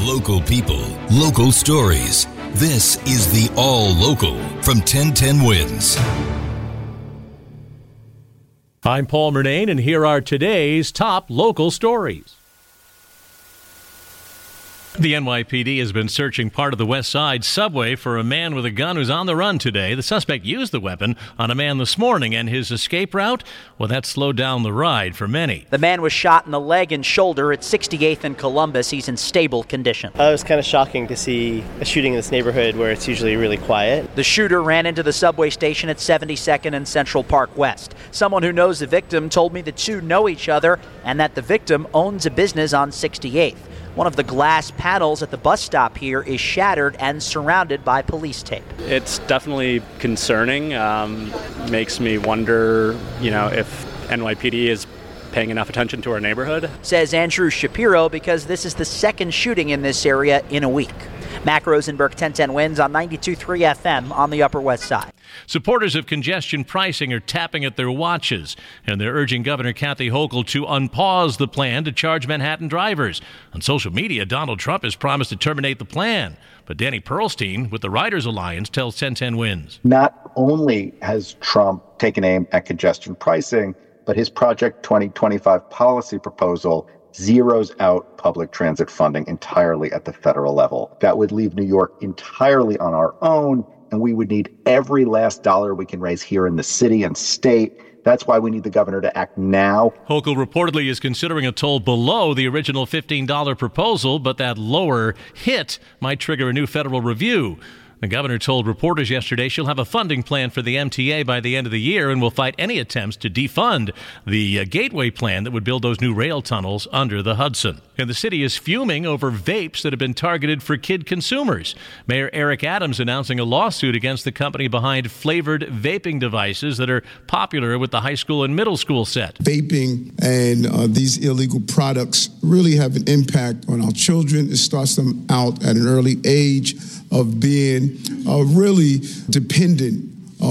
Local people, local stories. This is the All Local from 1010 Wins. I'm Paul Murnane, and here are today's top local stories. The NYPD has been searching part of the West Side subway for a man with a gun who's on the run today. The suspect used the weapon on a man this morning, and his escape route, well, that slowed down the ride for many. The man was shot in the leg and shoulder at 68th and Columbus. He's in stable condition. It was kind of shocking to see a shooting in this neighborhood where it's usually really quiet. The shooter ran into the subway station at 72nd and Central Park West. Someone who knows the victim told me the two know each other and that the victim owns a business on 68th. One of the glass panels at the bus stop here is shattered and surrounded by police tape. It's definitely concerning. Makes me wonder, if NYPD is paying enough attention to our neighborhood. Says Andrew Shapiro, because this is the second shooting in this area in a week. Mac Rosenberg, 1010 Wins on 92.3 FM on the Upper West Side. Supporters of congestion pricing are tapping at their watches, and they're urging Governor Kathy Hochul to unpause the plan to charge Manhattan drivers. On social media, Donald Trump has promised to terminate the plan. But Danny Pearlstein with the Riders Alliance tells 1010 Wins. Not only has Trump taken aim at congestion pricing, but his Project 2025 policy proposal zeroes out public transit funding entirely at the federal level. That would leave New York entirely on our own, and we would need every last dollar we can raise here in the city and state. That's why we need the governor to act now. Hochul reportedly is considering a toll below the original $15 proposal, but that lower hit might trigger a new federal review. The governor told reporters yesterday she'll have a funding plan for the MTA by the end of the year and will fight any attempts to defund the Gateway plan that would build those new rail tunnels under the Hudson. And the city is fuming over vapes that have been targeted for kid consumers. Mayor Eric Adams announcing a lawsuit against the company behind flavored vaping devices that are popular with the high school and middle school set. Vaping and these illegal products really have an impact on our children. It starts them out at an early age of being really dependent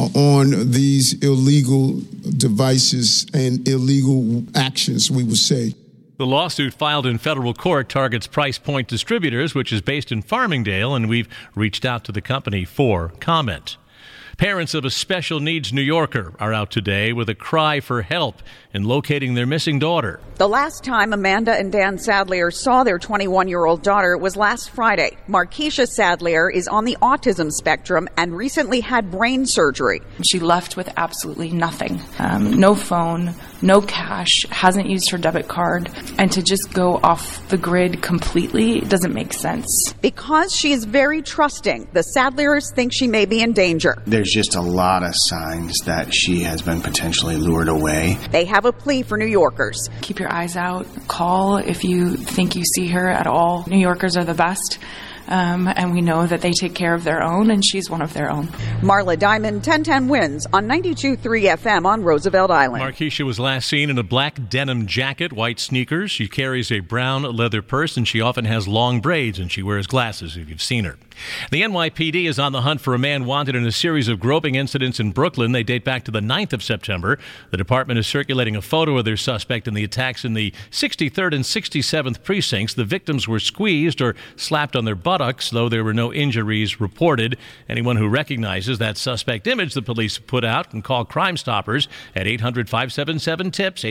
on these illegal devices and illegal actions, we would say. The lawsuit filed in federal court targets Price Point Distributors, which is based in Farmingdale, and we've reached out to the company for comment. Parents of a special needs New Yorker are out today with a cry for help in locating their missing daughter. The last time Amanda and Dan Sadlier saw their 21-year-old daughter was last Friday. Markeisha Sadlier is on the autism spectrum and recently had brain surgery. She left with absolutely nothing. No phone, no cash, hasn't used her debit card. And to just go off the grid completely doesn't make sense. Because she is very trusting, the Sadliers think she may be in danger. There's just a lot of signs that she has been potentially lured away. They have a plea for New Yorkers. Keep your eyes out. Call if you think you see her at all. New Yorkers are the best. And we know that they take care of their own, and she's one of their own. Marla Diamond, 1010 Wins on 92.3 FM on Roosevelt Island. Markeisha was last seen in a black denim jacket, white sneakers. She carries a brown leather purse, and she often has long braids, and she wears glasses if you've seen her. The NYPD is on the hunt for a man wanted in a series of groping incidents in Brooklyn. They date back to the 9th of September. The department is circulating a photo of their suspect in the attacks in the 63rd and 67th precincts. The victims were squeezed or slapped on their buttocks, though there were no injuries reported. Anyone who recognizes that suspect image, the police put out, can call Crime Stoppers at 800-577-TIPS,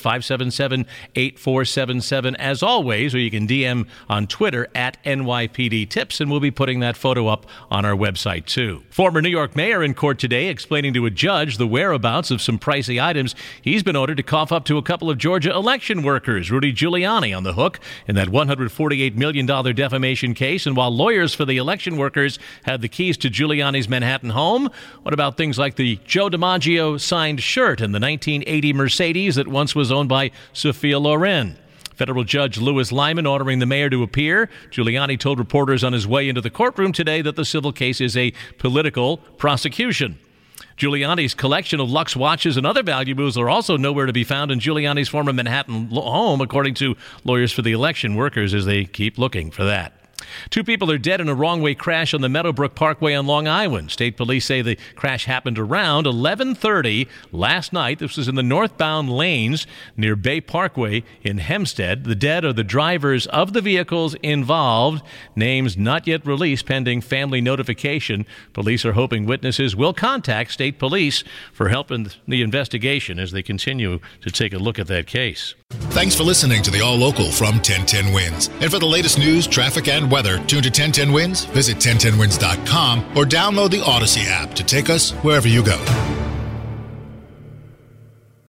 800-577-8477 as always, or you can DM on Twitter at NYPD-TIPS, and we'll be putting that photo up on our website too. Former New York mayor in court today explaining to a judge the whereabouts of some pricey items. He's been ordered to cough up to a couple of Georgia election workers. Rudy Giuliani on the hook in that $148 million defamation case. And while lawyers for the election workers had the keys to Giuliani's Manhattan home, what about things like the Joe DiMaggio signed shirt and the 1980 Mercedes that once was owned by Sophia Loren? Federal Judge Louis Lyman ordering the mayor to appear. Giuliani told reporters on his way into the courtroom today that the civil case is a political prosecution. Giuliani's collection of Lux watches and other valuables are also nowhere to be found in Giuliani's former Manhattan home, according to lawyers for the election workers, as they keep looking for that. 2 people are dead in a wrong-way crash on the Meadowbrook Parkway on Long Island. State police say the crash happened around 11:30 last night. This was in the northbound lanes near Bay Parkway in Hempstead. The dead are the drivers of the vehicles involved. Names not yet released pending family notification. Police are hoping witnesses will contact state police for help in the investigation as they continue to take a look at that case. Thanks for listening to the All Local from 1010 Wins. And for the latest news, traffic, and weather, tune to 1010 Wins, visit 1010wins.com, or download the Odyssey app to take us wherever you go.